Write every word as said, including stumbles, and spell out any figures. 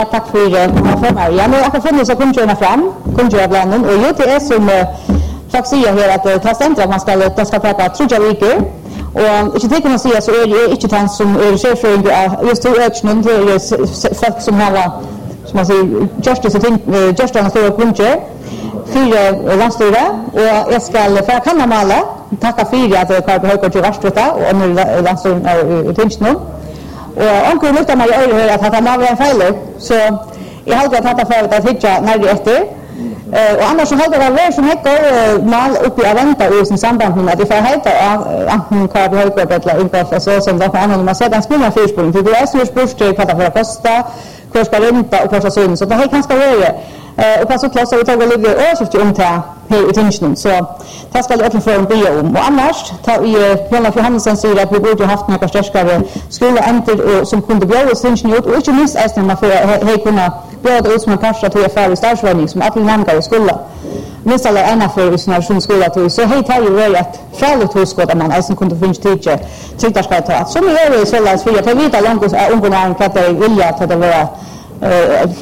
Tack för det. Ja, nu har jag funnit så kunde jag fram, kunde jag bland och ju det är som jag säger här att det stämmer att man ska det ska prata tror jag veckor och inte det kan man säga så är det inte tant som är chefsföring just till ökningen det är folk som har som man säger just det ting just den stora kunde fyra landstyre och jag ska för kan man alla tacka för att det kan höra till Varströta och nu landstyre i Tingsnum. Och onkel luktar mig över att han har en fel så jag har att ta för att hitta när det efter och annars så hade det varit som häckar mal uppe i vänta i sin samband med att det för heta antingen kan vi höra på eller inte så som då kan man säga en smula försprång det är så spårsteg på att för kosta hur ska ränta och kosta så så det här kan ska vara och på så klass vi tar väl lite örsigt om ta här i Tingsnum så det ska det för en bio om och annars tar vi Jonas Johansson säger att vi borde haft några starkare skola enter som kunde bjöda Tingsnum ut och inte minst är det man för hej kunna bjöda ut som en passa till affär i stadsvåning som alla nämnda i skolan minst alla ena för i sin skola till så hej tar ju väl att fället hos skolan man alltså kunde finna teacher tittar ska ta som är det så läs för jag tar vita långt och ungdomar kan det vilja att det vara